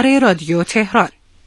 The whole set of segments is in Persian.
رادیو تهران.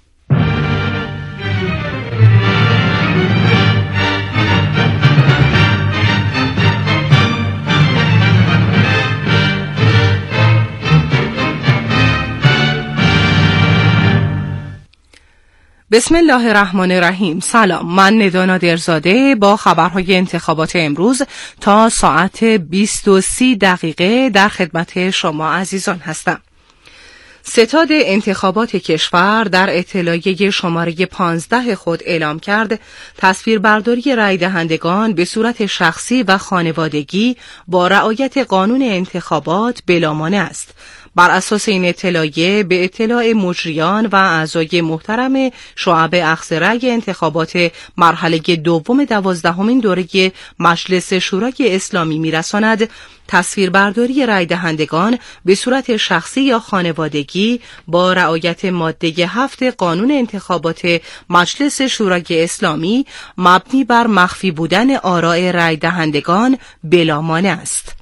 بسم الله الرحمن الرحیم. سلام، من ندا نادرزاده با خبرهای انتخابات امروز تا ساعت 20:30 در خدمت شما عزیزان هستم. ستاد انتخابات کشور در اطلاعیه شماره 15 خود اعلام کرد تصویربرداری رای دهندگان به صورت شخصی و خانوادگی با رعایت قانون انتخابات بلامانع است. بر اساس این اطلاعیه به اطلاع مجریان و اعضای محترم شعب اخذ رای انتخابات مرحله دوم 12مین دوره مجلس شورای اسلامی میرساند تصویربرداری رای دهندگان به صورت شخصی یا خانوادگی با رعایت ماده 7 قانون انتخابات مجلس شورای اسلامی مبنی بر مخفی بودن آراء رای دهندگان بلامانع است.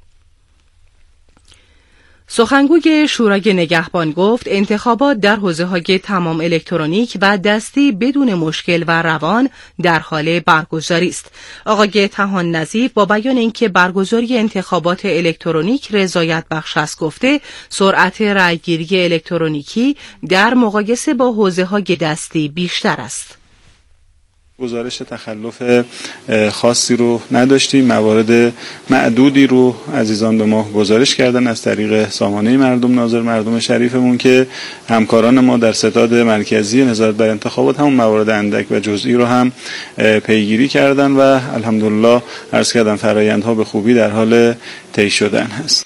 سخنگوی شورای نگهبان گفت انتخابات در حوزه‌های تمام الکترونیک و دستی بدون مشکل و روان در حال برگزاری است. آقای طحان نظیف با بیان اینکه برگزاری انتخابات الکترونیک رضایت بخش است گفته سرعت رأیگیری الکترونیکی در مقایسه با حوزه‌های دستی بیشتر است. گزارش تخلف خاصی رو نداشتیم. موارد معدودی رو عزیزان به ما گزارش کردن از طریق سامانه مردم ناظر مردم شریفمون که همکاران ما در ستاد مرکزی نظارت بر انتخابات همون موارد اندک و جزئی رو هم پیگیری کردن و الحمدلله عرض کردم فرآیندها به خوبی در حال طی شدن هست.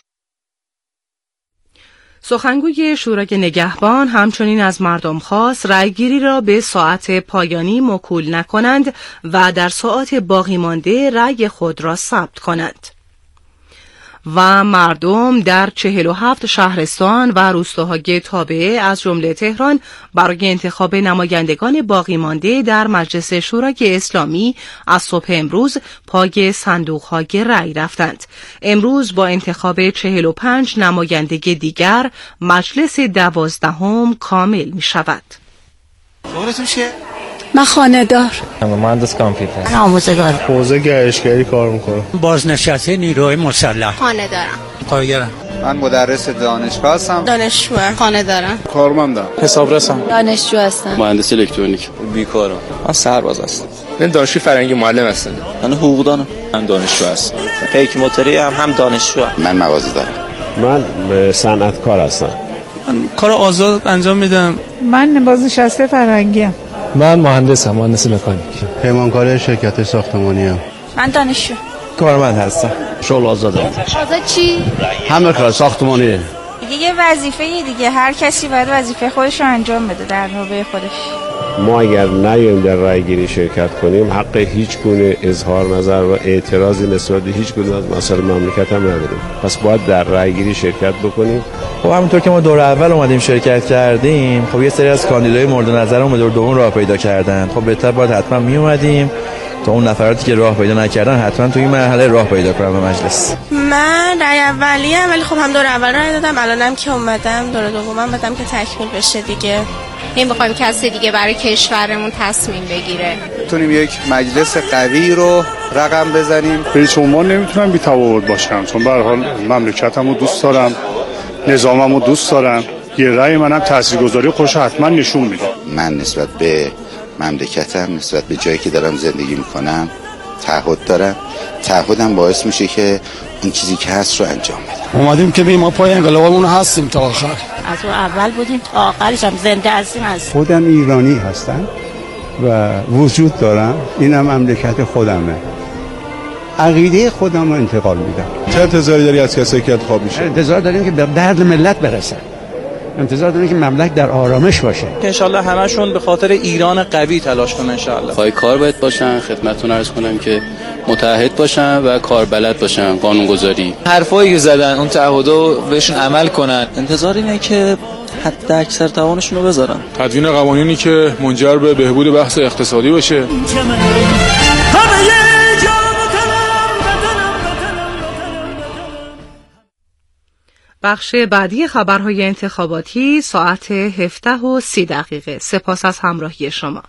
سخنگوی شورای نگهبان همچنین از مردم خواست رأیگیری را به ساعت پایانی موکول نکنند و در ساعات باقی مانده رأی خود را ثبت کنند. و مردم در 47 شهرستان و روستاهای تابعه از جمله تهران برای انتخاب نمایندگان باقی مانده در مجلس شورای اسلامی از صبح امروز پای صندوق‌های رأی رفتند. امروز با انتخاب 45 نماینده دیگر مجلس 12 کامل می شود. شغلتون چیه؟ من خانه‌دار. مهندس کامپیوتر. آموزگار. حوزه گردشگری کار میکنم. بازنشسته نیروی مسلح. خانه دارم. کارگرم. من مدرس دانشگاه هستم. دانشجوام. خانه دارم. کارمندم. حسابرسم. دانشجو هستم. مهندس الکترونیک. بیکارم. من سرباز هستم. من دانشجوی فرنگی معلم هستم. من حقوقدانم. من دانشجو هستم. پیک موتوری هم دانشجو. من مغازه دارم. من صنعتکار هستم. من کار آزاد انجام میدم. من بازنشسته فرنگی ام. من مهندسم، مهندس مکانیک. پیمانکار شرکت ساختمانی ام. من دانشجو. کارمند هستم. شغل آزاده. آزاد چی؟ همه کار ساختمانی. یه وظیفه دیگه، هر کسی باید وظیفه خودش رو انجام بده در نوبه خودش. ما اگر نیاییم در رأیگیری شرکت کنیم حق هیچ گونه اظهار نظر و اعتراضی نسبت به هیچ گونه از مسائل مملکت هم نداریم. پس باید در رأیگیری شرکت بکنیم. خب همونطور که ما دور اول اومدیم شرکت کردیم، خب یه سری از کاندیدای مورد نظرمون دور دوم راه پیدا کردن. خب بهتر باید حتما می اومدیم تا اون نفراتی که راه پیدا نکردن حتما توی این مرحله راه پیدا کنن به مجلس. من رای اولیه ولی خب هم دور اول رای دادم، الانم که اومدم دور دومم بدم که تکمیل بشه دیگه. نمیخوایم کسی دیگه برای کشورمون تصمیم بگیره. میتونیم یک مجلس قوی رو رقم بزنیم. به هیچ عنوان نمیتونم بی تفاوت باشم، چون به هر حال مملکتمو دوست دارم، نظاممو دوست دارم. یه رأی منم تاثیرگذاری خودش حتما نشون میده. من نسبت به مملکتم، نسبت به جایی که دارم زندگی میکنم تعهد دارم. تعهدم باعث میشه که اون چیزی که هست رو انجام بدم. اومدیم که ما پای انقلابمون هستیم تا آخر. از اون اول بودیم تا آخرش هم زنده هستیم. خودم ایرانی هستم و وجود دارم. اینم مملکت خودمه. عقیده خودم رو انتقال میدم. چه انتظاری داری از کسی که انتخاب میشه؟ انتظار داریم که به درد ملت برسن. انتظار داریم که مملکت در آرامش باشه. ان شاءالله همشون به خاطر ایران قوی تلاش کنن ان شاءالله. پای کار باید باشن. خدمتتون عرض کنم که متعهد باشن و کاربلد باشن. قانونگذاری حرفایی که زدن اون تعهدو بهشون عمل کنن. انتظار اینه که حد اکثر توانشون رو بذارن. تدوین قوانینی که منجر به بهبود بحث اقتصادی باشه. بخش بعدی خبرهای انتخاباتی ساعت 17:30. سپاس از همراهی شما.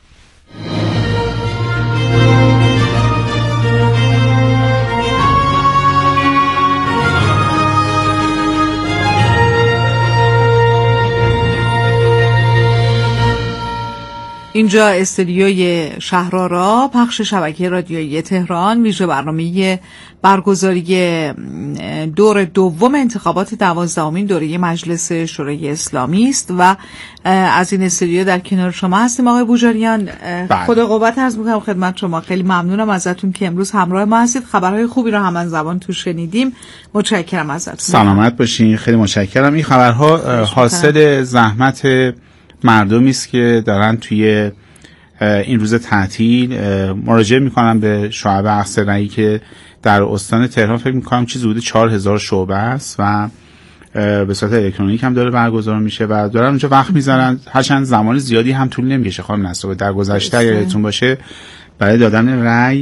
اینجا استودیوی شهرآرا، پخش شبکه رادیویی تهران، ویژه برنامه برگزاری دور دوم انتخابات 12مین دوره مجلس شورای اسلامی است و از این استودیو در کنار شما هستیم. آقای بوجریان، خدا قوت عرض می‌کنم خدمت شما. خیلی ممنونم ازتون که امروز همراه ما هستید. خبرهای خوبی رو هم زبان تو شنیدیم. متشکرم ازتون. سلامت باشین. خیلی متشکرم. این خبرها حاصل زحمت مردمی است که دارن توی این روز تعطیل مراجعه میکنن به شعب اقصی رایی که در استان تهران فکر میکنم چیزی حدود 4000 شعبه است و به صورت الکترونیک هم داره برگزار میشه و دارن اونجا وقت میذارن. هرچند زمان زیادی هم طول نمیکشه خانم نصابه. در گذشته یادتون باشه برای دادن رأی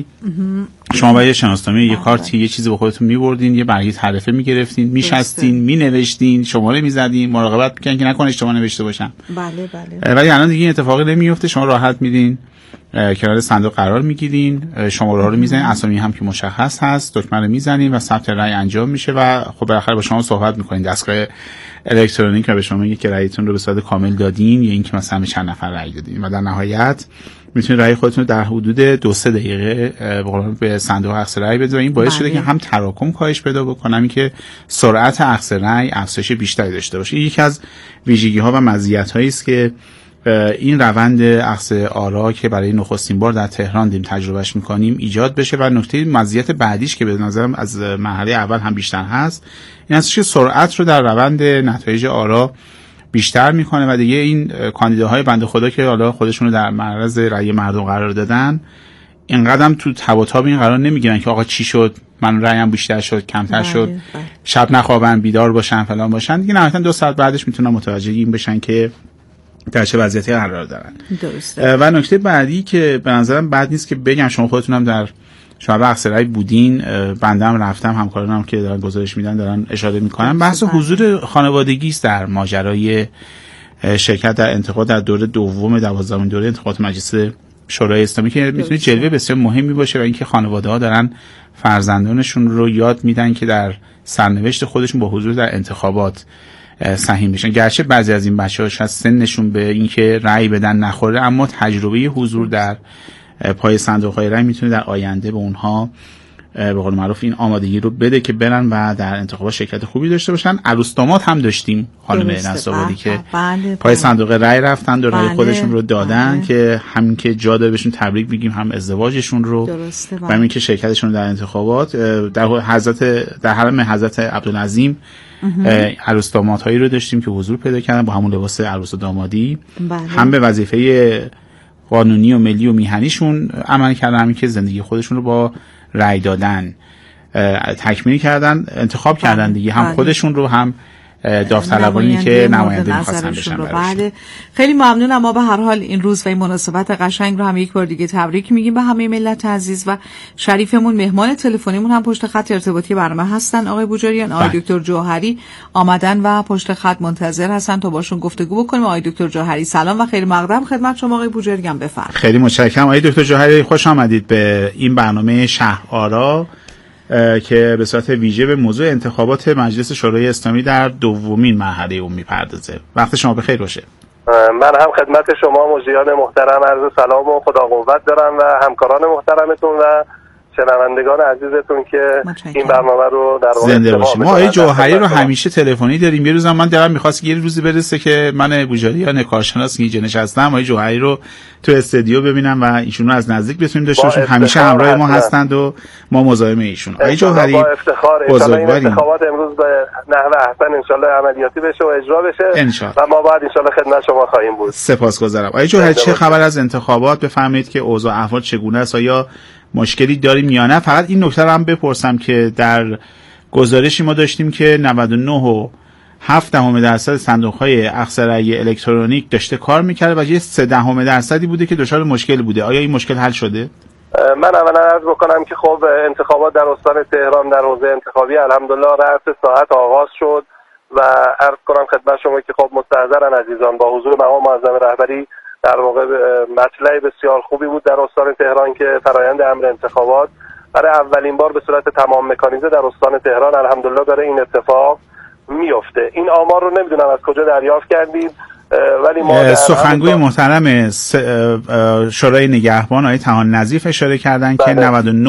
شما باید یه شناسنامه، یه کارتی، یه چیزی به خودتون میبردین، یه برگه تعرفه میگرفتین، میشستین، مینوشتین، شماره میزدین، مراقبت میکنین که نکنه اشتباه نوشته باشم. بله بله. ولی الان دیگه این اتفاقی نمیفته. شما راحت میدین کنار صندوق قرار میگیرین، شماره ها رو میزنین، اسامی هم که مشخص هست، دکمه رو میزنین و ثبت رأی انجام میشه و خب بالاخره با شما صحبت میکنین دستگاه الکترونیک و به شما میگه که رأیتون رو به صورت کامل دادین یا اینکه مثلا به چند نفر رأی دادین و در نهایت میتونید رأی خودتون رو در حدود 2-3 دقیقه به صندوق اقصی رأی بدید و این باعث شده که هم تراکم کاهش پیدا بکنه، همین که سرعت اقصی رأی افزایش بیشتری داشته باشه. این یکی از ویژگی‌ها و مزیت‌هایی است که این روند اقصی آرا که برای نخستین بار در تهران داریم تجربهش می‌کنیم ایجاد بشه. و نکته مزیت بعدیش که به نظرم از مرحله اول هم بیشتر هست این است که سرعت رو در روند نتایج آرا بیشتر میکنه و دیگه این کاندیداهای بنده خدا که حالا خودشونو در معرض رأی مردم قرار دادن اینقدر تو تب و تاب این قرار نمیگیرن که آقا چی شد، من رأیم بیشتر شد، کمتر شد، شب نخوابن، بیدار باشن، فلان باشن. دیگه نهایتا 2 ساعت بعدش میتونن متوجه این بشن که در چه وضعیتی قرار دارن. درسته. و نکته بعدی که به نظرم بد نیست که بگم، شما خودتونم در شعب اقصی رایی بودین، بندم رفتم، همکارانم که دارن گزارش میدن دارن اشاره میکنن، بحث حضور خانوادگی است در ماجرای شرکت در انتخابات در دور دوم 12مین دوره انتخابات مجلس شورای اسلامی که میتونه جلوه بسیار مهمی باشه و اینکه خانواده ها دارن فرزندانشون رو یاد میدن که در سرنوشت خودشون با حضور در انتخابات سهیم بشن. گرچه بعضی از این بچه‌ها شاید سنشون به اینکه رأی بدن نخوره، اما تجربه حضور در پای صندوق‌های رأی میتونه در آینده به اونها به قول معروف این آمادگی رو بده که برن و در انتخابات شرکت خوبی داشته باشن. عروس داماد هم داشتیم خانم نصابادی که پای صندوق رأی رفتن و رأی خودشون رو دادن که همین که جا داره بهشون تبریک بگیم، هم ازدواجشون رو و همین که شرکتشون در انتخابات در حرم حضرت عبدالعظیم عروس دامادهایی رو داشتیم که حضور پیدا کردن با همون لباس عروس و دامادی. هم به وظیفه قانونی و ملی و میهنیشون عمل کردن، همین که زندگی خودشون رو با رأی دادن تکمیل کردن، انتخاب کردن دیگه، هم خودشون رو هم داوطلبانی که نماینده می‌خواستن بشن. بله خیلی ممنونم. ما به هر حال این روز و این مناسبت قشنگ رو هم یک بار دیگه تبریک میگیم به همه ملت عزیز و شریفمون. مهمان تلفنیمون هم پشت خط ارتباطی برنامه هستن آقای بوجریان، آقای دکتر جوهری آمدن و پشت خط منتظر هستن تا باشون گفتگو بکنیم. آقای دکتر جوهری سلام و خیلی مقدم خدمت شما. آقای بوجریان بفرمایید. خیلی متشکرم آقای دکتر جوهری، خوش آمدید به این برنامه شهرآرا که به صورت ویژه به موضوع انتخابات مجلس شورای اسلامی در دومین مرحله اون میپردازه. وقت شما بخیر باشه. من هم خدمت شما مجریان محترم عرض سلام و خدا قوت دارم و همکاران محترمتون و شنوندگان عزیزتون که این برنامه رو در واقع زنده باشیم. ما آقای جوهری رو همیشه تلفنی داریم. یه روزم من دلم می‌خواست یه روزی برسه که من بوجریان کارشناس اینجا نشستم آقای جوهری رو تو استودیو ببینم و ایشون رو از نزدیک بتونیم داشته باشیم. همیشه همراه ما هستند و ما مزاحم ایشون. آقای جوهری با افتخار بزرگواریم. انتخابات امروز به نحو احسن ان شاءالله عملیاتی بشه و اجرا بشه و ما بعد ان شاءالله خدمت شما خواهیم بود. سپاسگزارم. آقای جوهری چه خبر از انتخابات؟ بفرمایید که اوضاع احوال چگونه است؟ آیا مشکلی داریم یا نه؟ فقط این نکته رو هم بپرسم که در گزارشی ما داشتیم که 99.7% صندوق‌های اقصی رأی الکترونیک داشته کار می‌کرده و یه 0.3% بوده که دچار مشکل بوده. آیا این مشکل حل شده؟ من اولا عرض بکنم که خب انتخابات در استان تهران در حوزه انتخابی الحمدلله رأس ساعت آغاز شد و عرض کنم خدمت شما که خب مستحضرن عزیزان با حضور مقام معظم رهبری در واقع مطلع بسیار خوبی بود در استان تهران که فرایند امر انتخابات برای اولین بار به صورت تمام مکانیزه در استان تهران الحمدلله داره این اتفاق میفته. این آمار رو نمیدونم از کجا دریافت کردید، ولی ما سخنگوی محترم شورای نگهبان آقای طحان نظیف اشاره کردن که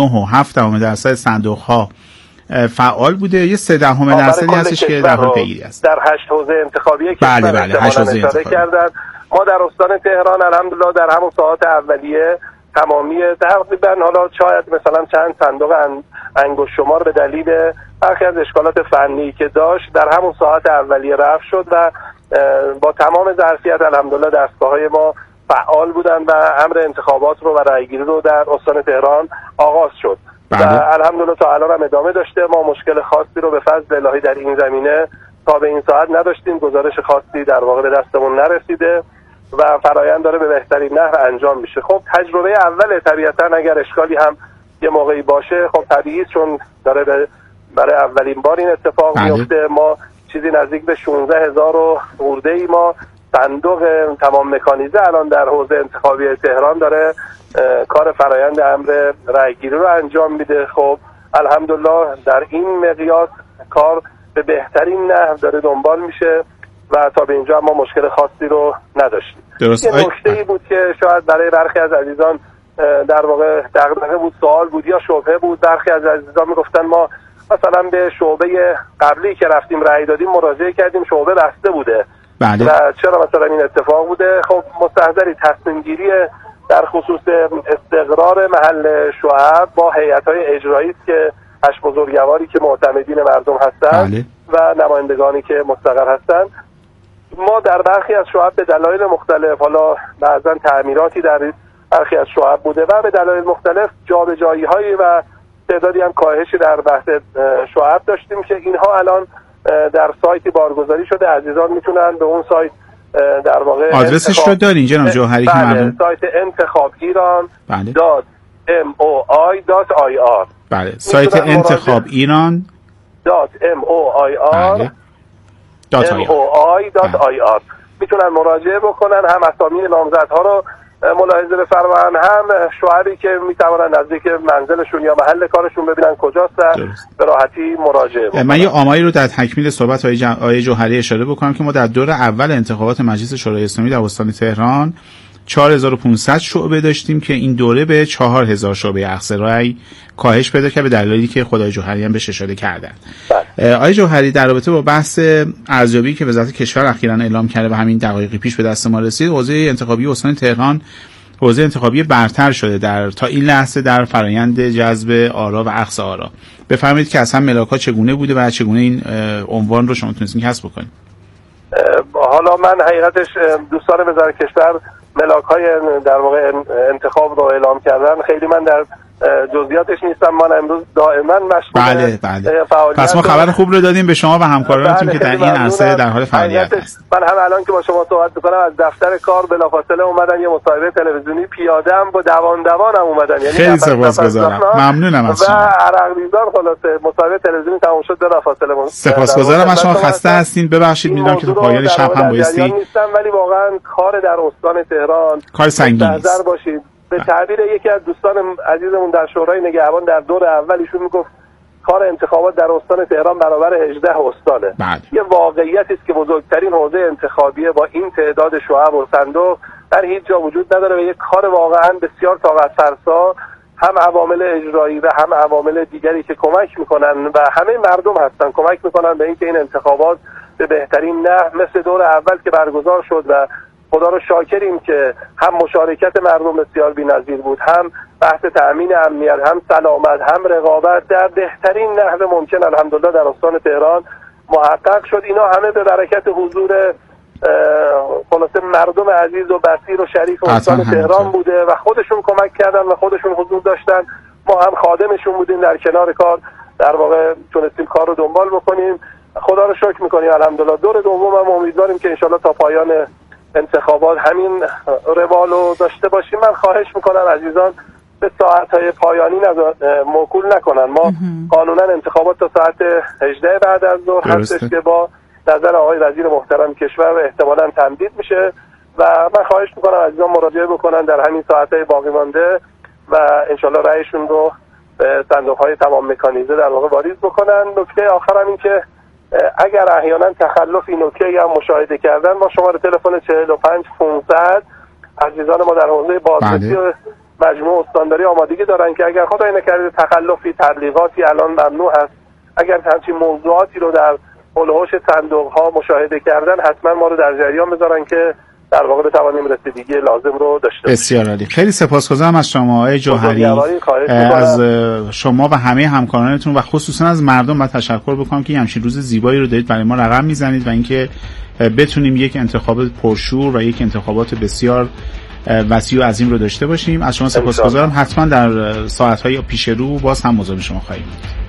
99.7% صندوق‌ها فعال بوده. یه 0.3% هستش که در حال پیگیری است در 8 حوزه انتخابی که بله 8 حوزه انتخابی کردن. ما در استان تهران الحمدلله در همون ساعات اولیه تمامی تقریبا حالا شاید مثلا چند صندوق انگشت شمار به دلیل برخی از اشکالات فنی که داشت در همون ساعات اولیه رفع شد و با تمام ظرفیت الحمدلله دستگاه‌های ما فعال بودن و امر انتخابات رو و رأیگیری رو در استان تهران آغاز شد و الحمدلله تا الان هم ادامه داشته. ما مشکل خاصی رو به فضل الهی در این زمینه تا به این ساعت نداشتیم، گزارش خاصی در واقع به دستمون نرسیده و فرایند داره به بهترین نحو انجام میشه. خب تجربه اول طبیعتا اگر اشکالی هم یه موقعی باشه خب طبیعی چون داره برای اولین بار این اتفاق میفته. ما چیزی نزدیک به 16,000 خورده‌ای ما صندوق تمام مکانیزه الان در حوزه انتخابی تهران داره کار فرایند امر رأیگیری رو انجام میده. خب الحمدلله در این مقیاس کار به بهترین نحو داره دنبال میشه و تا به اینجا ما مشکل خاصی رو نداشتیم. یه نکته‌ای بود که شاید برای برخی از عزیزان در واقع دغدغه بود، سوال بود یا شبهه بود. برخی از عزیزان میگفتن ما مثلا به شعبه قبلی که رفتیم رأی دادیم مراجعه کردیم شعبه بسته بوده بله. و چرا مثلا این اتفاق بوده. خب مستحضری تصمیم گیری در خصوص استقرار محل شعب با هیئت‌های اجرایی است که 8 بزرگواری که معتمدین مردم هستند بله. و نمایندگانی که مستقر هستند. ما در برخی از شعب به دلایل مختلف، حالا بعضا تعمیراتی در برخی از شعب بوده و به دلایل مختلف جابجایی‌هایی و تعدادی هم کاهشی در بحث شعب داشتیم که اینها الان در سایتی بارگذاری شده. عزیزان میتونن به اون سایت در واقع آدرسش رو دارین جناب جوهری که مردم سایت انتخاب ایران .moi.ir بله سایت انتخاب ایران .moi.ir میتونن مراجعه بکنن، هم اسامی نامزدها رو ملاحظه بفرماین، هم شعبی که میتونن نزدیک منزلشون یا محل کارشون ببینن کجاست و به راحتی مراجعه بکنن. من یه آماری رو در تکمیل صحبت آقای جوهری اشاره بکنم که ما در دور اول انتخابات مجلس شورای اسلامی در استان تهران 4500 شعبه داشتیم که این دوره به 4000 شعبه اخذ رأی کاهش پیدا کرد به دلایلی که خدای جوهری هم بهش اشاره کردن. آقای جوهری در رابطه با بحث ارزیابی که وزارت کشور اخیراً اعلام کرده و همین دقایقی پیش به دست ما رسید، حوزه انتخابی استان تهران حوزه انتخابی برتر شده تا این لحظه در فرایند جذب آرا و اخذ آرا. بفرمایید که اصلا ملاک‌ها چگونه بوده و چگونه این عنوان رو شما تونستین کسب بکنید؟ حالا من حقیقتش دوستان وزارت کشور ملاک‌های در واقع انتخاب رو اعلام کردن، خیلی من در جزئیاتش نیستم. من امروز دائما مشغول فعالیت پس ما خبر خوب رو دادیم به شما و همکارانتون که در این عرصه در حال فعالیت هست. من هم الان که با شما صحبت می‌کنم از دفتر کار بلافاصله اومدن یه مصاحبه تلویزیونی پیاده هم با دوانم اومدن، یعنی خیلی سپاسگزارم، ممنونم از شما. و عرق‌ریزان خلاصه مصاحبه تلویزیونی تموم شد بلافاصله. سپاسگزارم از شما، خسته هستین، ببخشید میدونم که تو پایان شب هم بایستی نیستم، ولی واقعا کار در استان تهران کار سنگینی است. باشید. به تعبیر یکی از دوستان عزیزمون در شورای نگهبان در دور اول ایشون میگفت کار انتخابات در استان تهران برابر 18 استانه. یه واقعیتی است که بزرگترین حوزه انتخابی با این تعداد شعب و صندوق در هیچ جا وجود نداره و یه کار واقعا بسیار طاقت فرسا هم عوامل اجرایی و هم عوامل دیگری که کمک میکنن و همه مردم هستن کمک میکنن به اینکه این انتخابات به بهترین نحو مثل دور اول که برگزار شد و خدا رو شاکریم که هم مشارکت مردم بسیار بی‌نظیر بود، هم بحث تأمین امنیت، هم سلامت، هم رقابت در بهترین نحو ممکن الحمدلله در استان تهران محقق شد. اینا همه به برکت حضور خلاصه مردم عزیز و بصیر و شریف استان تهران بوده و خودشون کمک کردن و خودشون حضور داشتن. ما هم خادمشون بودیم، در کنار کار در واقع تونستیم کار رو دنبال بکنیم. خدا رو شکر می‌کنیم الحمدلله. دور دوم هم امیدواریم که انشالله تا پایان انتخابات همین روالو داشته باشیم. من خواهش میکنم عزیزان به ساعت‌های پایانی موکول نکنن. ما قانونا انتخابات تا ساعت 18 بعد از ظهر هستش که با نظر آقای وزیر محترم کشور احتمالاً تمدید میشه و من خواهش میکنم عزیزان مراجعه بکنن در همین ساعتهای باقی مانده و انشالله رأیشون رو به صندوق‌های تمام مکانیزه در واقع واریز بکنن. نکته آخرم این که اگر احیانا تخلفی نکته‌ای هم مشاهده کردن با شماره تلفن 45 500 عزیزان ما در حوزه بازرسی و مجموع استانداری آمادگی دارن که اگر خدای نکرده تخلفی تبلیغاتی الان ممنوع هست، اگر همچین موضوعاتی رو در هلوهوش صندوق‌ها مشاهده کردن حتما ما رو در جریان بذارن که در واقع بتوانیم رسیدگی لازم رو داشته باشیم. بسیار عالی. خیلی سپاسگزارم از شما آقای جوهری، از شما و همه همکارانتون و خصوصا از مردم و تشکر بکنم که همچین روز زیبایی رو دارید برای ما رقم میزنید و اینکه بتونیم یک انتخاب پرشور و یک انتخابات بسیار وسیع و عظیم رو داشته باشیم. از شما سپاسگزارم. حتما در ساعت‌های پیش رو باز هم مزاحم شما خواهیم بود.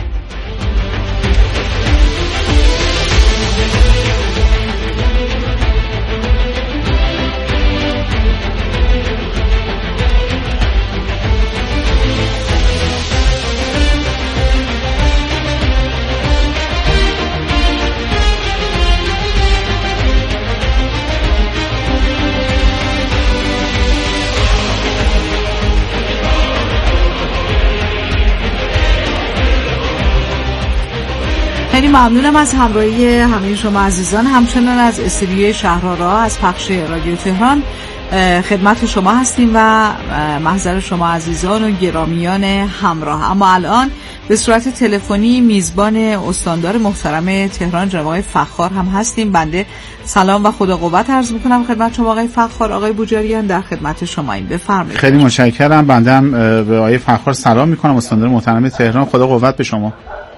خیلی ممنونم از همراهی همه شما عزیزان، همچنان از استودیوی شهرآرا از پخش رادیو تهران خدمت شما هستیم و محضر شما عزیزان و گرامیان همراه. اما الان به صورت تلفنی میزبان استاندار محترم تهران جناب آقای فخار هم هستیم. بنده سلام و خدا قوت عرض میکنم خدمت شما آقای فخار. آقای بوجریان در خدمت شما، این بفرمایید. خیلی متشکرم. بنده هم به آقای فخار سلام میکنم، استاندار محترم تهران. خدا قوت به شما.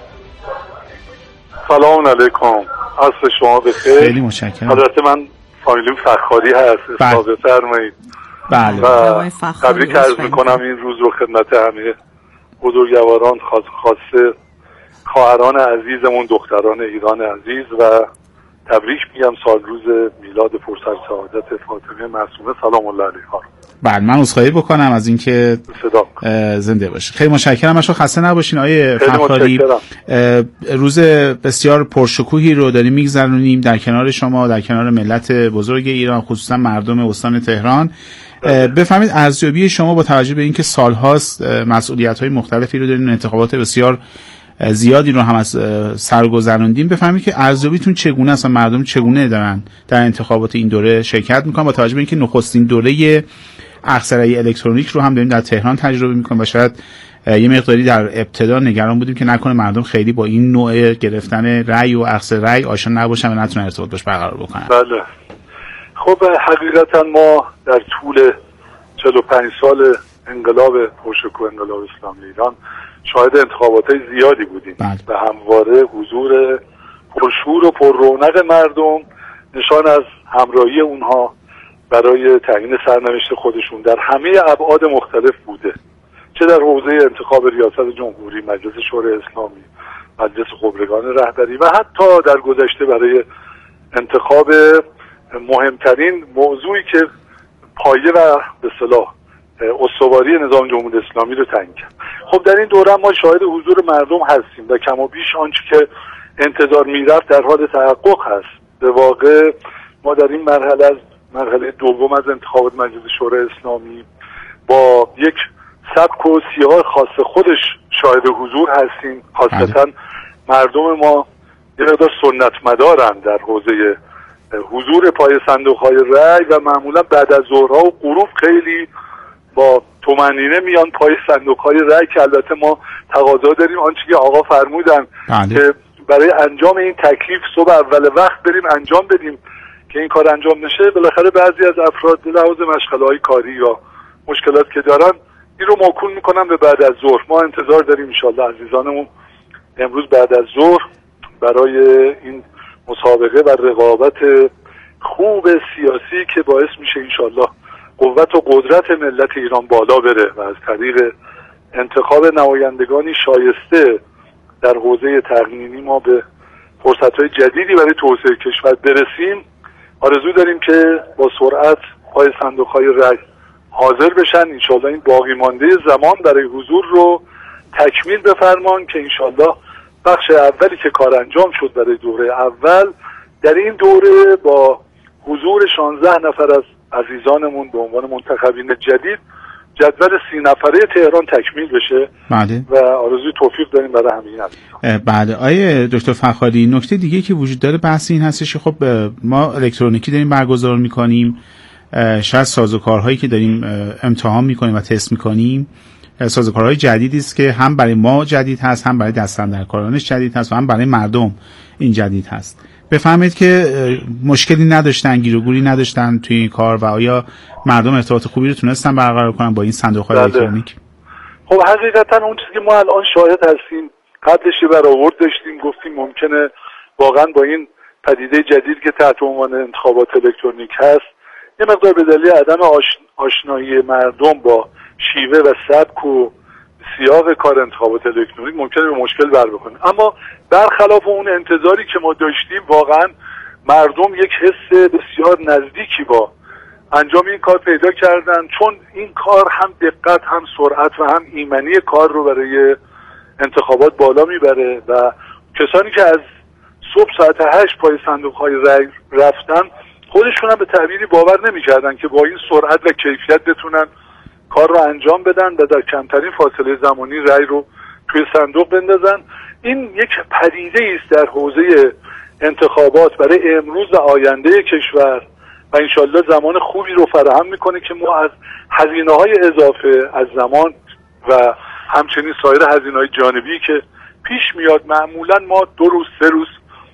سلام علیکم، عصر شما بخیر. خیلی متشکرم. البته من فامیلیم فخاری هست، اصلاح فرمایید. بله. و تبریک عرض میکنم این روز رو خدمت همه بزرگواران، خاصه خواهران عزیزمون، دختران ایران عزیز، و تبریک میگم سال روز میلاد پرسر سعادت فاطمه معصومه سلام الله علیها. بله، من عذرخواهی بکنم از اینکه زنده باشید. خیلی متشکرم. اشو خسته نباشین آقای فخاری. روز بسیار پرشکوهی رو داریم میگذرونیم در کنار شما، در کنار ملت بزرگ ایران، خصوصا مردم استان تهران. بفهمید ارزیابی شما با توجه به اینکه سالهاست مسئولیت‌های مختلفی رو دارین، انتخابات بسیار زیادی رو هم از سر گذروندیم، بفهمید که ارزیابیتون چگونه است و مردم چگونه دارن در انتخابات این دوره شرکت میکنن، با توجه به اینکه نخستین دوره اخضرایی الکترونیک رو هم داریم در تهران تجربه میکنیم و شاید یه مقداری در ابتدا نگران بودیم که نکنه مردم خیلی با این نوع گرفتن رأی و اخذ رأی آشنا نباشن و نتونن ارتباط باش برقرار بکنن. بله. خب حقیقتا ما در طول 45 سال انقلاب پرشکوه انقلاب اسلامی ایران شاهد انتخابات زیادی بودیم و همواره حضور پرشور و پر رونق مردم نشان از همراهی اونها برای تعیین سرنوشت خودشون در همه ابعاد مختلف بوده، چه در حوزه انتخاب ریاست جمهوری، مجلس شورای اسلامی، مجلس خبرگان رهبری و حتی در گذشته برای انتخاب مهمترین موضوعی که پایه و به اصطلاح استواری نظام جمهوری اسلامی رو تعیین کرد. خب در این دوره ما شاهد حضور مردم هستیم و کم و بیش آنچه که انتظار میرفت در حال تحقق هست. به واقع ما در این مرحله دوم از انتخابات مجلس شورای اسلامی با یک سبک و سیاق خاص خودش شاهد حضور هستیم. خاصتا مردم ما یه مقدار سنت مدارن در حوزه حضور پای صندوق‌های رأی و معمولا بعد از ظهرها و غروب خیلی با طمأنینه میان پای صندوق‌های رأی که البته ما تقاضا داریم آنچه که آقا فرمودن که برای انجام این تکلیف صبح اول وقت بریم انجام بدیم که این کار انجام نشه. بالاخره بعضی از افراد لحاظ مشغله‌های کاری یا مشکلات که دارن این رو موکول میکنن به بعد از ظهر. ما انتظار داریم انشالله عزیزانمون امروز بعد از ظهر برای این مسابقه و رقابت خوب سیاسی که باعث میشه انشالله قوت و قدرت ملت ایران بالا بره و از طریق انتخاب نمایندگانی شایسته در حوزه تقنینی ما به فرصت‌های جدیدی برای توسعه کشور برسیم. آرزو داریم که با سرعت پای صندوق‌های رأی حاضر بشن، انشالله این باقی مانده زمان برای حضور رو تکمیل بفرمان که انشالله بخش اولی که کار انجام شد برای دوره اول در این دوره با حضور 16 نفر از عزیزانمون به عنوان منتخبین جدید جدول 30 نفره تهران تکمیل بشه. بله. و آرزوی توفیق داریم برای همه این عزیزان. بله. آیه دکتر فخاری، نکته دیگه که وجود داره بحث این هستش که خب ما الکترونیکی داریم برگزار میکنیم، شاید سازوکارهایی که داریم امتحان میکنیم و تست میکنیم سازوکارهای جدیدی است که هم برای ما جدید هست، هم برای دستاندرکارانش جدید هست و هم برای مردم این جدید هست. بفهمید که مشکلی نداشتن، گیروگوری نداشتن توی این کار و آیا مردم ارتباط خوبی رو تونستن برقرار کنن با این صندوق‌های الکترونیک؟ خب حقیقتا اون چیزی که ما الان شاهد هستیم، قبلش برآورد داشتیم گفتیم ممکنه واقعا با این پدیده جدید که تحت عنوان انتخابات الکترونیک هست یه مقدار به دلیل عدم آشنایی مردم با شیوه و سبک و سیاق کار انتخابات الکترونیک ممکنه به مشکل بر بخوره. اما برخلاف اون انتظاری که ما داشتیم واقعا مردم یک حس بسیار نزدیکی با انجام این کار پیدا کردن، چون این کار هم دقت هم سرعت و هم ایمنی کار رو برای انتخابات بالا میبره و کسانی که از صبح ساعت 8 پای صندوق‌های رای رفتن خودشون هم به تعبیری باور نمی‌کردن که با این سرعت و کیفیت بتونن کار رو انجام بدن و در کمترین فاصله زمانی رای رو توی صندوق بندازن. این یک پدیده است در حوزه انتخابات برای امروز و آینده کشور و انشالله زمان خوبی رو فراهم میکنه که ما از هزینه‌های اضافه از زمان و همچنین سایر هزینه‌های جانبی که پیش میاد، معمولا ما 2 روز 3 روز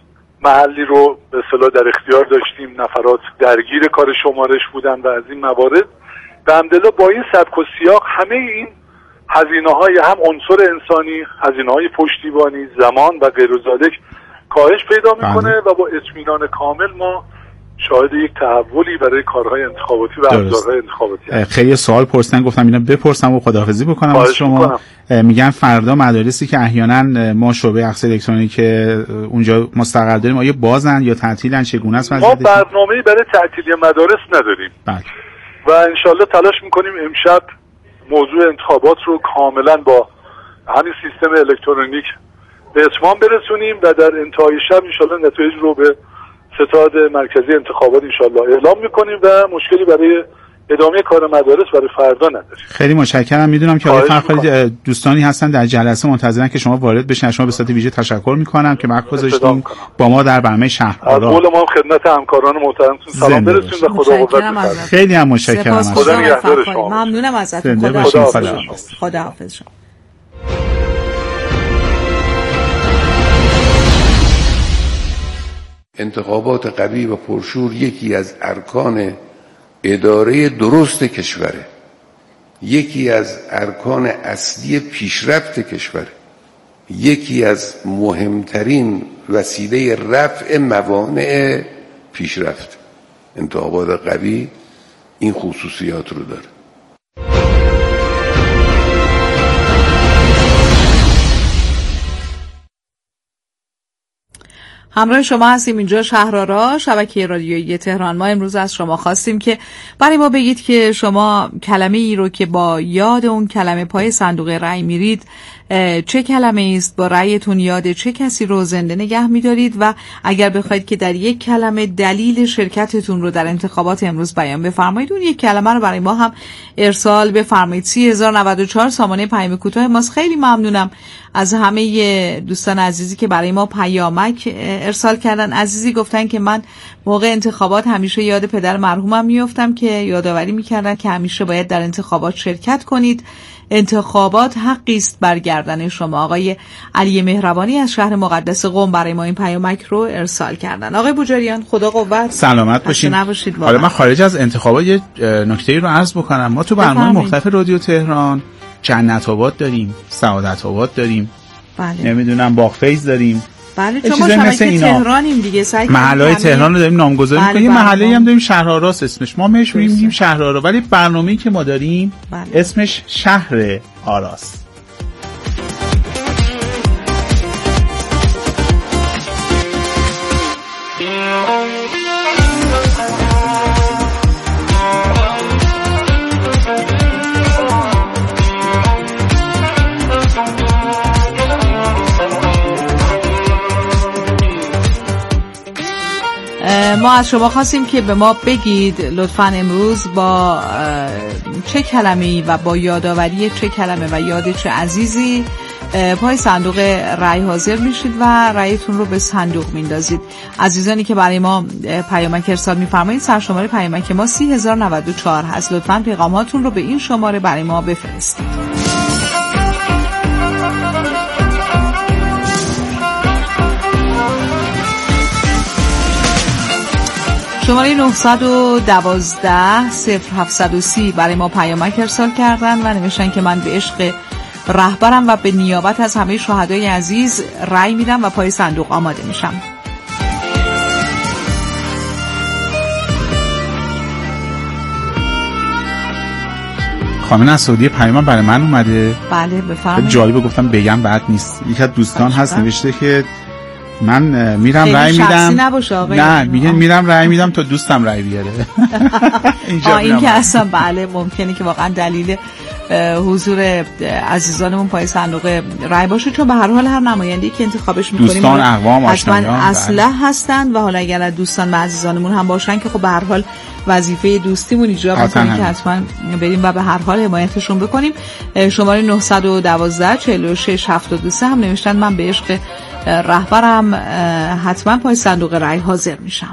محلی رو به اصطلاح در اختیار داشتیم، نفرات درگیر کار شمارش بودن و از این موارد به حمدالله با این سبک و سیاق همه این هزینه‌های هم عنصر انسانی، هزینه‌های پشتیبانی، زمان و غیر ذالک کاهش پیدا میکنه و با اطمینان کامل ما شاهد یک تحولی برای کارهای انتخاباتی و ابزارهای انتخاباتی هست. خیلی سوال پرسیدن، گفتم اینا بپرسم و خداحافظی بکنم از شما. میگن فردا مدارسی که احیانا ما شعبه اقصی الکترونیک اونجا مستقر داریم آیا بازن یا تعطیلن، چگونه است؟ ما برنامه‌ای برای تعطیلی مدارس نداریم. بله. و انشالله تلاش میکنیم امشب موضوع انتخابات رو کاملا با همین سیستم الکترونیک به اتمام برسونیم و در انتهای شب انشالله نتایج رو به ستاد مرکزی انتخابات انشالله اعلام میکنیم و مشکلی برای ادامه کار مدارس برای فردا نداریم. خیلی متشکرم. میدونم که آقای فخری دوستانی هستن در جلسه منتظرن که شما وارد بشین. شما به صورت ویژه تشکر میکنم که وقت گذاشتین با ما در برنامه شهرآرا. از قول ما خدمت همکاران محترمتون سلام برسونید و خدا قوت. خیلی هم متشکرم. خدا نگهدار شما. ممنونم ازتون. خدا حافظ. انتخابات قوی و پرشور یکی از ارکان اداره درست کشوره، یکی از ارکان اصلی پیشرفت کشوره، یکی از مهمترین وسیله رفع موانع پیشرفت. انتخابات قوی این خصوصیات رو داره. همراه شما هستیم اینجا شهرآرا، شبکه رادیویی تهران. ما امروز از شما خواستیم که برای ما بگید که شما کلمه ای رو که با یاد اون کلمه پای صندوق رأی میرید چه کلمه است، با رأیتون یاد چه کسی رو زنده نگه می‌دارید و اگر بخواید که در یک کلمه دلیل شرکتتون رو در انتخابات امروز بیان بفرمایید، اون یک کلمه رو برای ما هم ارسال بفرمایید. 3094 سامانه پیام کوتاه ماست. خیلی ممنونم از همه دوستان عزیزی که برای ما پیامک ارسال کردن. عزیزی گفتن که من موقع انتخابات همیشه یاد پدر مرحومم میافتم که یادآوری میکردن که همیشه باید در انتخابات شرکت کنید. انتخابات حقی است برگردن شما. آقای علی مهربانی از شهر مقدس قم برای ما این پیامک رو ارسال کردن. آقای بوجریان خدا قوت، سلامت باشین. حالا من خارج از انتخابات یه نکته‌ای رو عرض بکنم. ما تو برنامه مختلف رادیو تهران جنت آباد داریم، سعادت آباد داریم، بله. نمیدونم باغفیض داریم. بله چون ما شبکه تهرانیم دیگه، محله‌های تهران رو داریم نامگذاری می‌کنیم. یه محله‌ای هم داریم شهرآراست اسمش، ما بهش میگیم شهرآرا، ولی برنامه‌ای که ما داریم اسمش شهر آراست. ما از شما خواستیم که به ما بگید لطفاً امروز با چه کلمه‌ای و با یادآوری چه کلمه و یاد چه عزیزی پای صندوق رای حاضر میشید و رایتون رو به صندوق میندازید. عزیزانی که برای ما پیامک ارسال میفرمایید، سرشماره پیامک ما 30,094 هست. لطفاً پیغاماتون رو به این شماره برای ما بفرستید. شماره 912 0730 برای ما پیامک ارسال کردن و نوشتن که من به عشق رهبرم و به نیابت از همه شهدای عزیز رأی میدم و پای صندوق آماده میشم. خانم اسعودی پیام برای من اومده. بله بفرمایید. جالبه گفتم بگم بعد نیست. یک از دوستان هست نوشته که من میرم رأی میدم. نه میگن میرم رأی میدم تا دوستم رأی بیاره. این که اصلا بله ممکنه که واقعا دلیل حضور عزیزانمون پای صندوق رأی باشه، چون به هر حال هر نماینده‌ای که انتخابش می‌کنیم دوستان اقوام آشنایان اصلح هستن و حالا اگر دوستان و عزیزانمون هم باشن که خب به هر حال وظیفه دوستیمون اجرا می‌کنیم که حتما بریم و به هر حال حمایتشون بکنیم. شماره 912 46 73 هم نوشتن من به عشق رهبرم حتما پای صندوق رأی حاضر میشم.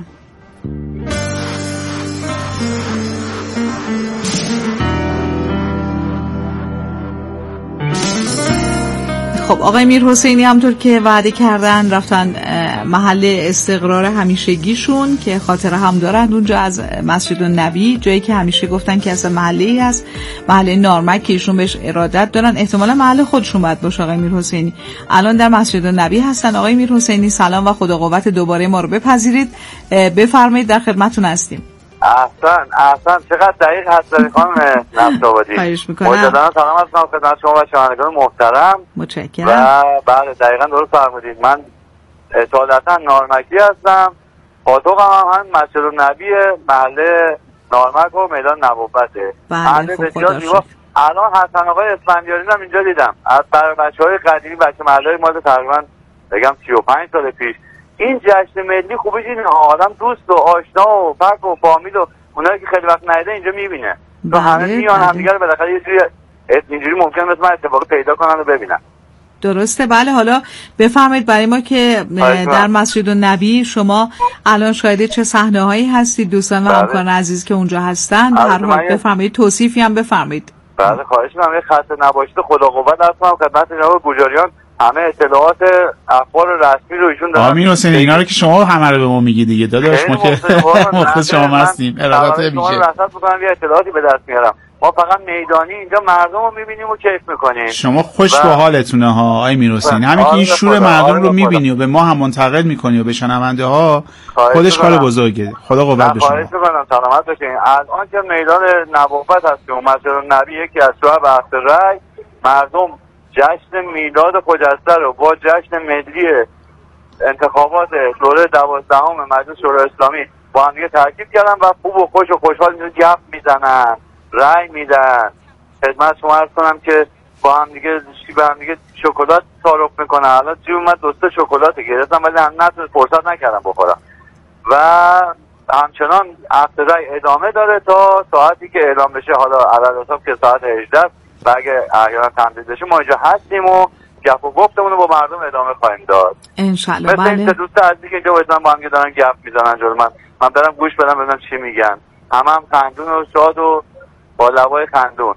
خب آقای میرحسینی همطور که وعده کردن رفتن محل استقرار همیشگیشون که خاطره هم دارن اونجا از مسجد النبی، جایی که همیشه گفتن که اصلا محله‌ای هست، محله نارمک که ایشون بهش ارادت دارن، احتمالا محل خودشون باید باشه. آقای میرحسینی الان در مسجد النبی هستن. آقای میرحسینی سلام و خدا قوت دوباره ما رو بپذیرید. بفرمایید در خدمتتون هستیم. احسن چقدر دقیق هست دارید خانم نفس‌آبادی. خواهش می‌کنم. مجددا سلام عرض می‌کنم خدمت شما و شنوندگان محترم. متشکرم. و بله دقیقاً درست فرمودید. من اصالتا نارمکی هستم. پاسخم هم مسجد النبی محله نارمک و میدان نبوته. بله بسیار زیبا. الان حسن آقای اسفندیاری هم اینجا دیدم. از بچه‌های قدیمی بچه محله ما تقریبا بگم 35 سال پیش. این جشن ملی خوبیش اینه آدم دوست و آشنا و فرق و فامیل و اونایی که خیلی وقت ندیده اینجا میبینه. تو همه میان همدیگه رو بالاخره یه جوری اینجوری ممکنه مثل من اتفاقی پیدا کنن و ببینن. درسته. بله حالا بفرمایید برای ما که در مسجد النبی شما الان شاهد چه صحنه‌هایی هستید، دوستان و همکاران عزیز که اونجا هستن به هر حال بفرمایید، توصیفی هم بفرمایید. بله خواهش می‌کنم. یه خط نباشید خدا قوت هستم خدمت جناب گوجاریان، همه اطلاعات اخبار رسمی رو ایشون دارن. آمین حسین اینا رو که شما همه رو به ما میگی دیگه داداش، ما که مخلص شما هستیم. ارادت ویژه. من رصد می‌کنم یه اطلاعاتی به دست میارم. ما فقط میدانی اینجا مردم رو میبینیم و کیف میکنیم. شما خوش به حالتونه ها آقای میرحسینی، همین که این شور مردم رو میبینی و به ما هم منتقل میکنی و به شنونده ها خودش کار بزرگه. خدا قوت بده شما. خواهش میکنم سلامت باشین. الان که میدان نبوت هست که مسجد النبی یکی از شعب عهد رأی، مردم جشن میلاد خجسته رو با جشن ملی انتخابات دوره 12 مجلس شورای اسلامی با هم دیگه ترکیب کردن و خوب و خوش و خوشحال گپ میزنن، رای میدن. خدمت شما عرض کنم که با هم دیگه شکلات تعارف میکنن. الان جیب اومد دوسته شکلات گرفتم ولی هم نتونست فرصت نکردم بخورم و همچنان عقد رای ادامه داره تا ساعتی که اعلام بشه، حالا علالحساب که ساعت 18 و اگه احیانا تمدید بشه ما اینجا هستیم و گپ و گفتمون رو با مردم ادامه خواهیم داد انشالله. مثل این دوست عزیزی که اینجا بایدن با هم دارن گپ میزنن جلو من برم گوش بدم ببینم چی میگن. هم خندون و شاد و با لبای خندون.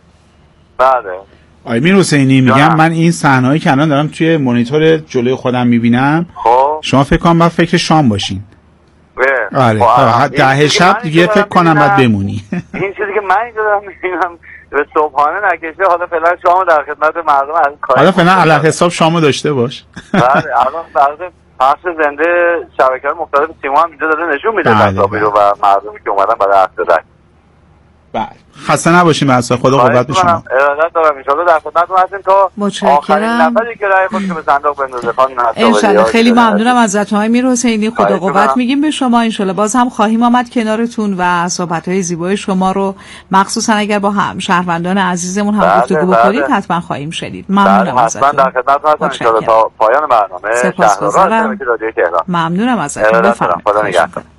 بله آقای میرحسینی میگم من این صحنه‌ای که الان دارم توی مانیتور جلوی خودم میبینم، شما فکر کنم بعد فکر شام باشین. آره تا 10 شب دیگه فکر کنم بعد بمونی. این چیزی که من اینجا دارم میبینم به صبحانه نکشه. حالا فعلا شامو در خدمت مردم از کار. حالا فعلا علی حساب شامو داشته باش. بله الان بعد پخش زنده شبکه‌های مختلف سیما هم اینجا داره نشون میده تصاویر رو و مردمی که اومدن برای عقد رای. بله خسته نباشین بچه‌ها، خدا قوت به شما. ارادت دارم ان شاءالله در خدمتتون هستیم تا آخرین نفری که رای خودش به صندوق بندازه. خانم ان شاءالله. خیلی ممنونم ازت آقای میرحسینی، خدا قوت میگیم به شما. ان شاءالله باز هم خواهیم آمد کنارتون و صحبت‌های زیبای شما رو مخصوصا اگر با هم شهروندان عزیزمون هم گفتگو بکنید حتما خواهیم شنید. ممنونم ازتون. حتما در خدمتتون هستم ان شاءالله تا پایان برنامه. سپاسگزارم. ممنونم ازتون. بفرمایید.